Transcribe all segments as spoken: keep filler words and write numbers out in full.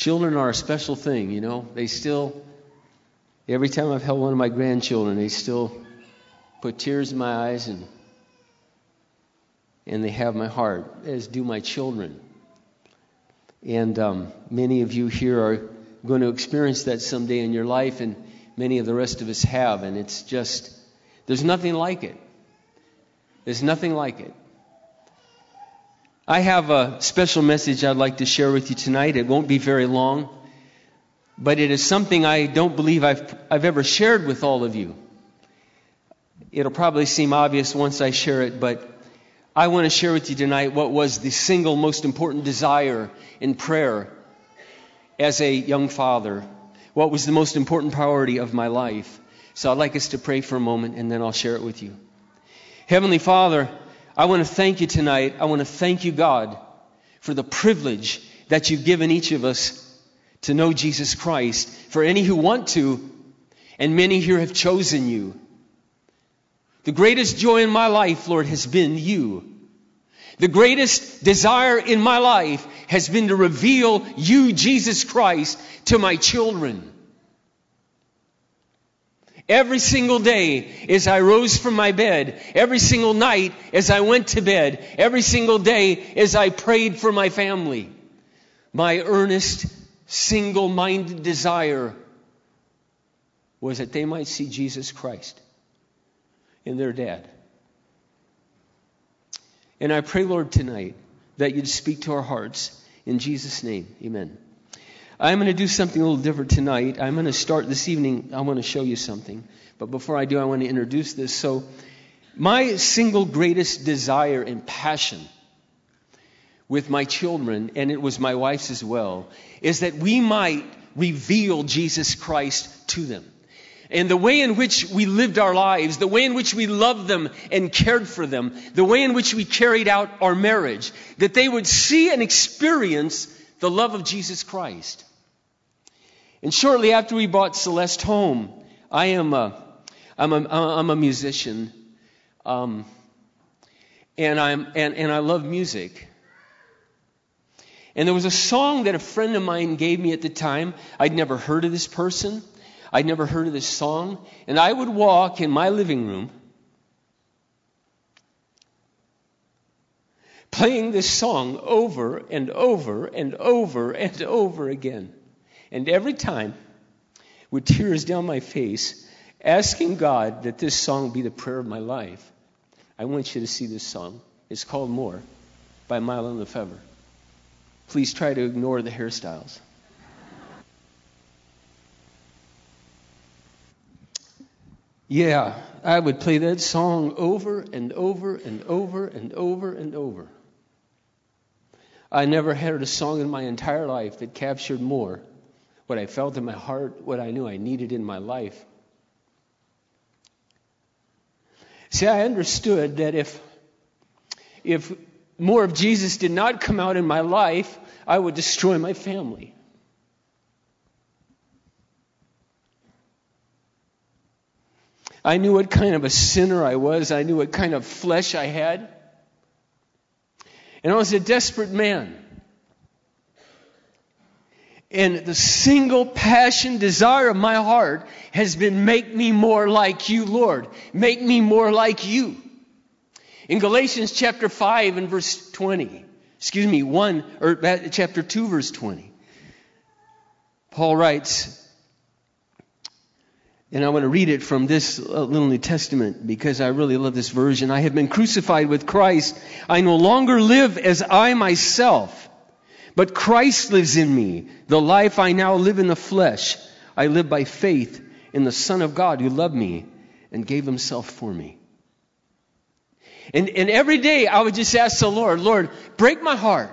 Children are a special thing, you know. They still, every time I've held one of my grandchildren, they still put tears in my eyes and and they have my heart, as do my children. And um, many of you here are going to experience that someday in your life, and many of the rest of us have. And it's just, there's nothing like it. There's nothing like it. I have a special message I'd like to share with you tonight. It won't be very long, but it is something I don't believe I've I've ever shared with all of you. It'll probably seem obvious once I share it, but I want to share with you tonight what was the single most important desire in prayer as a young father. What was the most important priority of my life. So I'd like us to pray for a moment, and then I'll share it with you. Heavenly Father, I want to thank you tonight. I want to thank you, God, for the privilege that you've given each of us to know Jesus Christ. For any who want to, and many here have chosen you. The greatest joy in my life, Lord, has been you. The greatest desire in my life has been to reveal you, Jesus Christ, to my children. Every single day as I rose from my bed, every single night as I went to bed, every single day as I prayed for my family, my earnest, single-minded desire was that they might see Jesus Christ in their dad. And I pray, Lord, tonight that you'd speak to our hearts. In Jesus' name, amen. I'm going to do something a little different tonight. I'm going to start this evening. I want to show you something. But before I do, I want to introduce this. So, my single greatest desire and passion with my children, and it was my wife's as well, is that we might reveal Jesus Christ to them. And the way in which we lived our lives, the way in which we loved them and cared for them, the way in which we carried out our marriage, that they would see and experience the love of Jesus Christ. And shortly after we brought Celeste home, I am a, I'm a, I'm a musician, um, and I'm and, and I love music. And there was a song that a friend of mine gave me at the time. I'd never heard of this person. I'd never heard of this song. And I would walk in my living room playing this song over and over and over and over again. And every time, with tears down my face, asking God that this song be the prayer of my life. I want you to see this song. It's called More by Mylon Lefevre. Please try to ignore the hairstyles. Yeah, I would play that song over and over and over and over and over. I never heard a song in my entire life that captured more what I felt in my heart, what I knew I needed in my life. See, I understood that if if more of Jesus did not come out in my life, I would destroy my family. I knew what kind of a sinner I was. I knew what kind of flesh I had. And I was a desperate man. And the single passion, desire of my heart has been, make me more like you, Lord. Make me more like you. In Galatians chapter five and verse twenty, excuse me, one, or chapter two, verse twenty, Paul writes, and I want to read it from this little New Testament because I really love this version. I have been crucified with Christ. I no longer live as I myself, but Christ lives in me. The life I now live in the flesh, I live by faith in the Son of God who loved me and gave himself for me. And, and every day I would just ask the Lord, Lord, break my heart.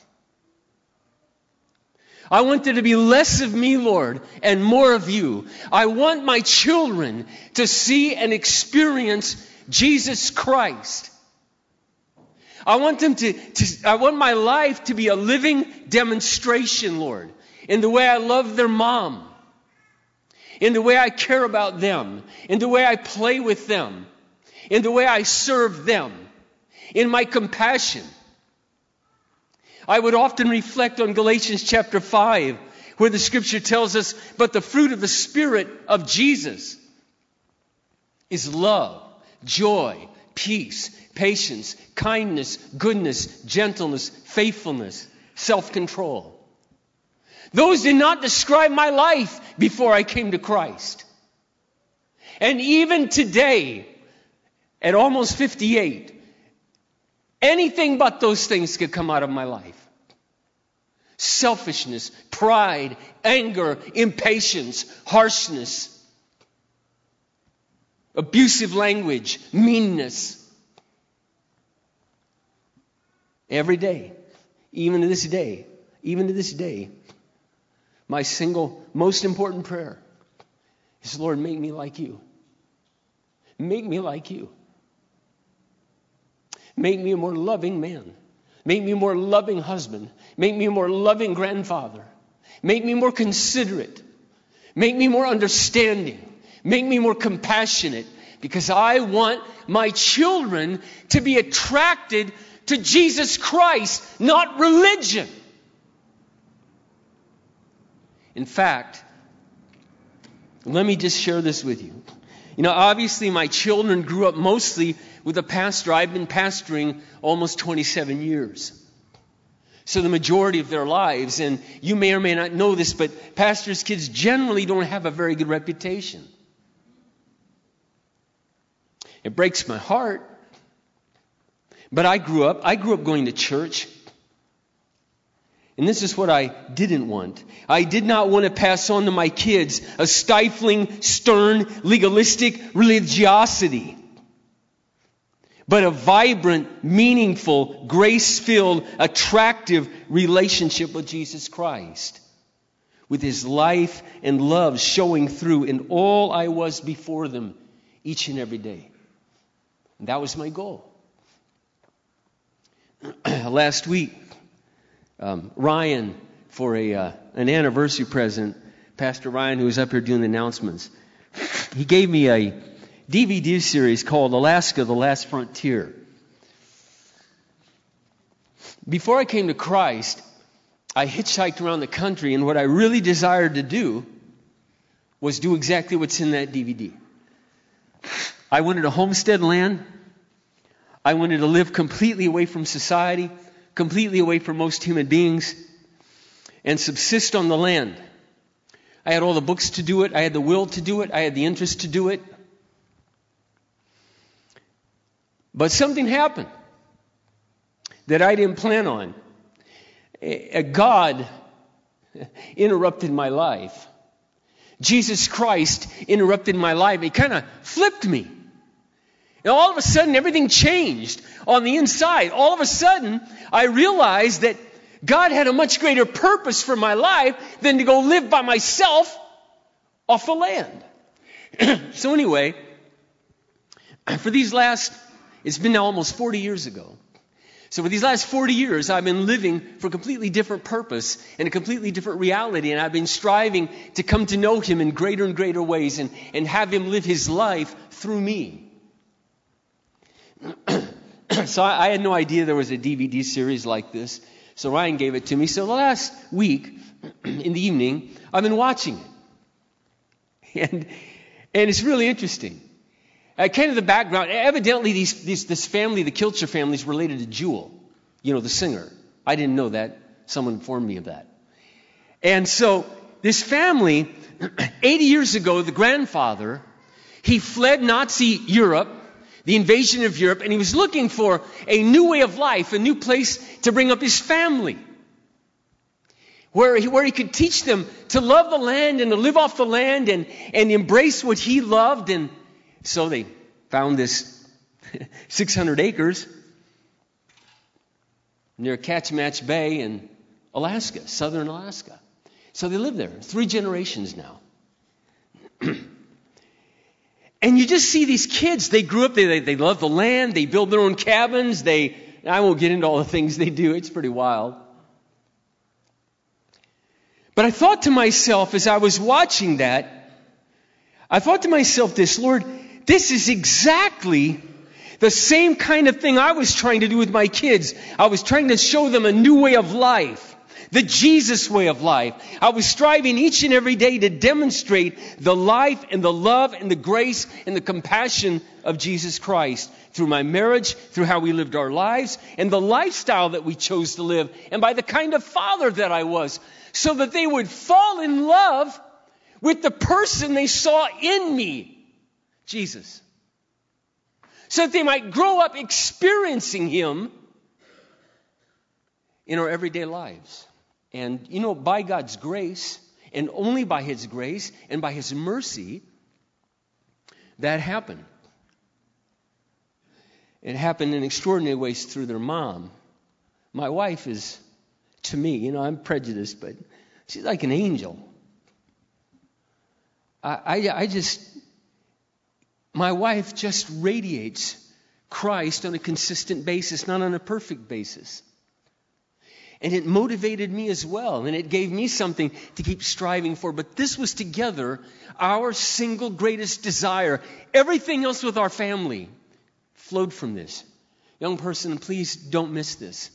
I want there to be less of me, Lord, and more of you. I want my children to see and experience Jesus Christ. I want them to, to, I want my life to be a living demonstration, Lord, in the way I love their mom, in the way I care about them, in the way I play with them, in the way I serve them, in my compassion. I would often reflect on Galatians chapter five where the Scripture tells us, but the fruit of the Spirit of Jesus is love, joy, peace, patience, kindness, goodness, gentleness, faithfulness, self-control. Those did not describe my life before I came to Christ. And even today, at almost fifty-eight, anything but those things could come out of my life. Selfishness, pride, anger, impatience, harshness, abusive language, meanness. Every day, even to this day, even to this day, my single most important prayer is, Lord, make me like you. Make me like you. Make me a more loving man. Make me a more loving husband. Make me a more loving grandfather. Make me more considerate. Make me more understanding. Make me more compassionate. Because I want my children to be attracted to Jesus Christ, not religion. In fact, let me just share this with you. You know, obviously my children grew up mostly with a pastor. I've been pastoring almost twenty-seven years. So the majority of their lives, and you may or may not know this, but pastors' kids generally don't have a very good reputation. It breaks my heart. But I grew up, I grew up going to church. And this is what I didn't want. I did not want to pass on to my kids a stifling, stern, legalistic religiosity, but a vibrant, meaningful, grace-filled, attractive relationship with Jesus Christ, with His life and love showing through in all I was before them each and every day. And that was my goal. Last week, Um, Ryan, for a uh, an anniversary present, Pastor Ryan, who was up here doing the announcements, he gave me a D V D series called Alaska, the Last Frontier. Before I came to Christ, I hitchhiked around the country, and what I really desired to do was do exactly what's in that D V D. I wanted a homestead land. I wanted to live completely away from society, completely away from most human beings, and subsist on the land. I had all the books to do it. I had the will to do it. I had the interest to do it. But something happened that I didn't plan on. A God interrupted my life. Jesus Christ interrupted my life. He kind of flipped me. And all of a sudden, everything changed on the inside. All of a sudden, I realized that God had a much greater purpose for my life than to go live by myself off the land. So anyway, for these last, it's been now almost forty years ago. So for these last forty years, I've been living for a completely different purpose and a completely different reality. And I've been striving to come to know Him in greater and greater ways and, and have Him live His life through me. So I, I had no idea there was a D V D series like this. So Ryan gave it to me. So the last week, in the evening, I've been watching it. And, and it's really interesting. Uh, kind of the background. Evidently, these, these, this family, the Kilcher family, is related to Jewel, you know, the singer. I didn't know that. Someone informed me of that. And so this family, eighty years ago, the grandfather, he fled Nazi Europe, the invasion of Europe, and he was looking for a new way of life, a new place to bring up his family, where he, where he could teach them to love the land and to live off the land and, and embrace what he loved. And so they found this six hundred acres near Kachematch Bay in Alaska, southern Alaska. So they live there, three generations now. And you just see these kids, they grew up, they, they, they love the land, they build their own cabins, they, I won't get into all the things they do, it's pretty wild. But I thought to myself as I was watching that, I thought to myself this, Lord, this is exactly the same kind of thing I was trying to do with my kids. I was trying to show them a new way of life, the Jesus way of life. I was striving each and every day to demonstrate the life and the love and the grace and the compassion of Jesus Christ through my marriage, through how we lived our lives, and the lifestyle that we chose to live, and by the kind of father that I was, so that they would fall in love with the person they saw in me, Jesus. So that they might grow up experiencing Him in our everyday lives. And, you know, by God's grace, and only by His grace and by His mercy, that happened. It happened in extraordinary ways through their mom. My wife is, to me, you know, I'm prejudiced, but she's like an angel. I, I, I just, my wife just radiates Christ on a consistent basis, not on a perfect basis. And it motivated me as well, and it gave me something to keep striving for. But this was together our single greatest desire. Everything else with our family flowed from this. Young person, please don't miss this.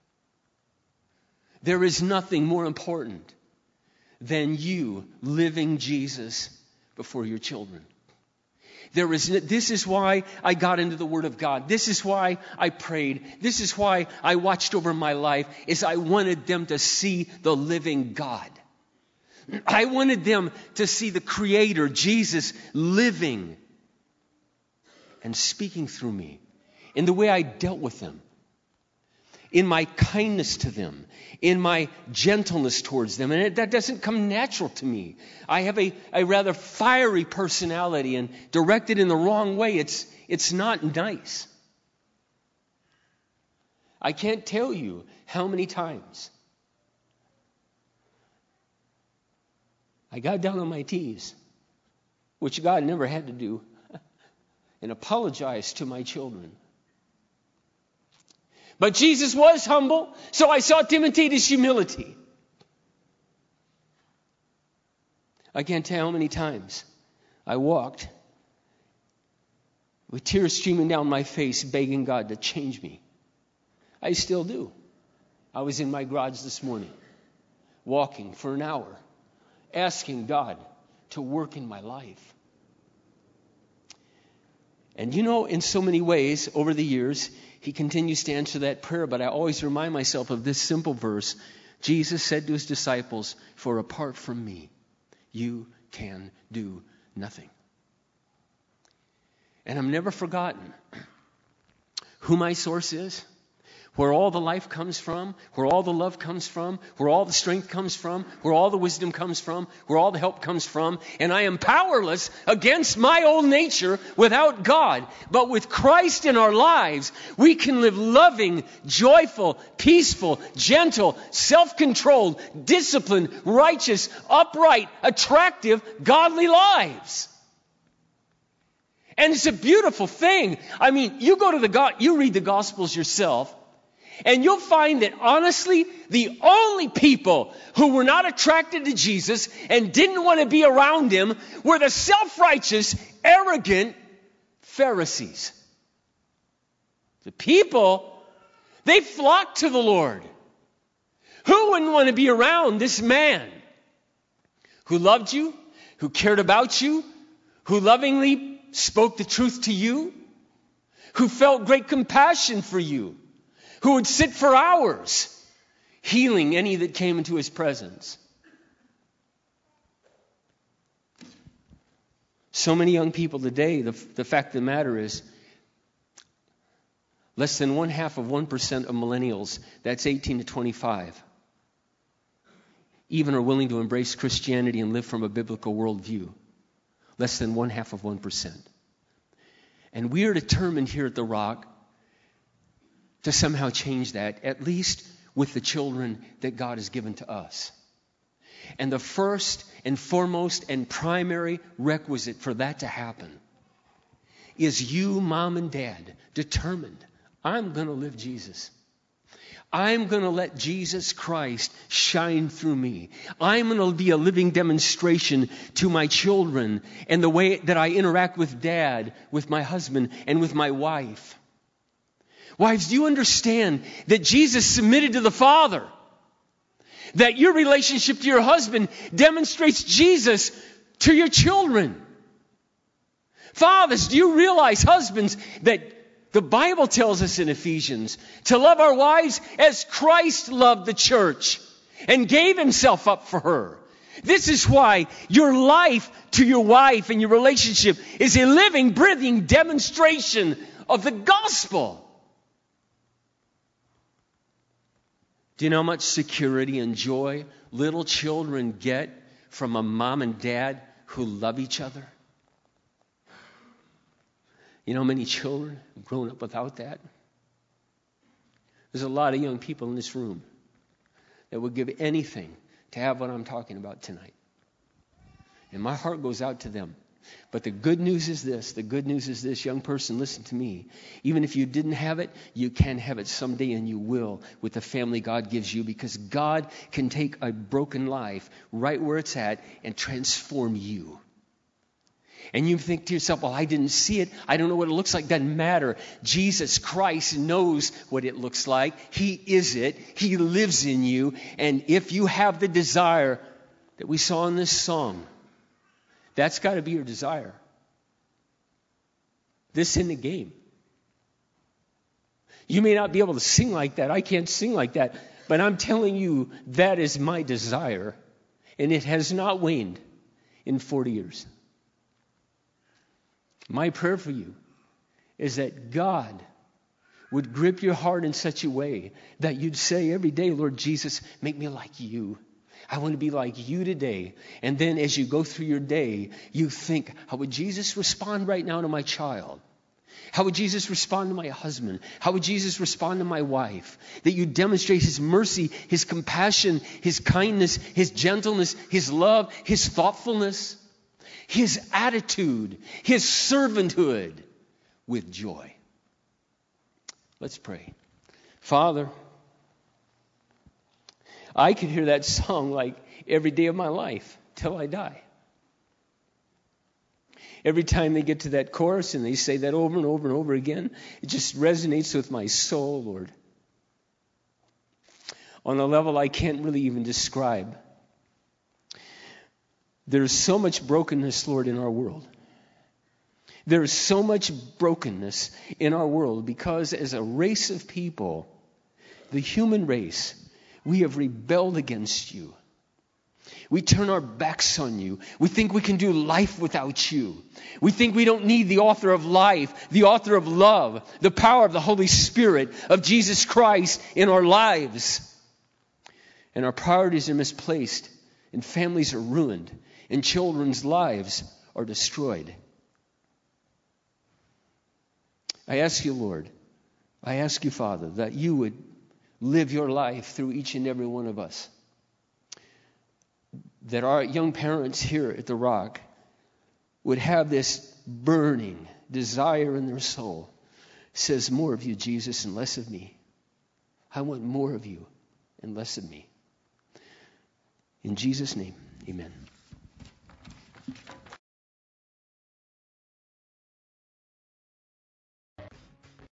There is nothing more important than you living Jesus before your children. There is, this is why I got into the Word of God. This is why I prayed. This is why I watched over my life, is I wanted them to see the living God. I wanted them to see the Creator, Jesus, living and speaking through me in the way I dealt with them, in my kindness to them, in my gentleness towards them. And it, that doesn't come natural to me. I have a, a rather fiery personality, and directed in the wrong way, it's, it's not nice. I can't tell you how many times I got down on my knees, which God never had to do, and apologized to my children. But Jesus was humble, so I sought to imitate His humility. I can't tell how many times I walked with tears streaming down my face, begging God to change me. I still do. I was in my garage this morning, walking for an hour, asking God to work in my life. And you know, in so many ways, over the years, He continues to answer that prayer, but I always remind myself of this simple verse. Jesus said to His disciples, "For apart from me, you can do nothing." And I'm never forgotten who my source is, where all the life comes from, where all the love comes from, where all the strength comes from, where all the wisdom comes from, where all the help comes from. And I am powerless against my old nature without God. But with Christ in our lives, we can live loving, joyful, peaceful, gentle, self-controlled, disciplined, righteous, upright, attractive, godly lives. And it's a beautiful thing. I mean, you go to the God, you read the Gospels yourself, and you'll find that honestly, the only people who were not attracted to Jesus and didn't want to be around Him were the self-righteous, arrogant Pharisees. The people, they flocked to the Lord. Who wouldn't want to be around this man who loved you, who cared about you, who lovingly spoke the truth to you, who felt great compassion for you, who would sit for hours healing any that came into His presence? So many young people today, the, the fact of the matter is, less than one half of one percent of millennials, that's eighteen to twenty-five, even are willing to embrace Christianity and live from a biblical worldview. Less than one half of one percent. And we are determined here at The Rock to somehow change that, at least with the children that God has given to us. And the first and foremost and primary requisite for that to happen is you, mom and dad, determined, I'm going to live Jesus. I'm going to let Jesus Christ shine through me. I'm going to be a living demonstration to my children and the way that I interact with dad, with my husband, and with my wife. Wives, do you understand that Jesus submitted to the Father? That your relationship to your husband demonstrates Jesus to your children. Fathers, do you realize, husbands, that the Bible tells us in Ephesians to love our wives as Christ loved the church and gave himself up for her. This is why your life to your wife and your relationship is a living, breathing demonstration of the gospel. Do you know how much security and joy little children get from a mom and dad who love each other? You know how many children have grown up without that? There's a lot of young people in this room that would give anything to have what I'm talking about tonight. And my heart goes out to them. But the good news is this, the good news is this, young person, listen to me. Even if you didn't have it, you can have it someday, and you will with the family God gives you, because God can take a broken life right where it's at and transform you. And you think to yourself, well, I didn't see it. I don't know what it looks like. Doesn't matter. Jesus Christ knows what it looks like. He is it. He lives in you. And if you have the desire that we saw in this song, that's got to be your desire. This isn't a game. You may not be able to sing like that. I can't sing like that. But I'm telling you, that is my desire. And it has not waned in forty years. My prayer for you is that God would grip your heart in such a way that you'd say every day, Lord Jesus, make me like you. I want to be like you today. And then as you go through your day, you think, how would Jesus respond right now to my child? How would Jesus respond to my husband? How would Jesus respond to my wife? That you demonstrate his mercy, his compassion, his kindness, his gentleness, his love, his thoughtfulness, his attitude, his servanthood with joy. Let's pray. Father, I could hear that song like every day of my life till I die. Every time they get to that chorus and they say that over and over and over again, it just resonates with my soul, Lord, on a level I can't really even describe. There's so much brokenness, Lord, in our world. There is so much brokenness in our world because as a race of people, the human race, we have rebelled against you. We turn our backs on you. We think we can do life without you. We think we don't need the author of life, the author of love, the power of the Holy Spirit, of Jesus Christ in our lives. And our priorities are misplaced, and families are ruined, and children's lives are destroyed. I ask you, Lord, I ask you, Father, that you would live your life through each and every one of us. That our young parents here at The Rock would have this burning desire in their soul. It says, more of you, Jesus, and less of me. I want more of you and less of me. In Jesus' name, amen.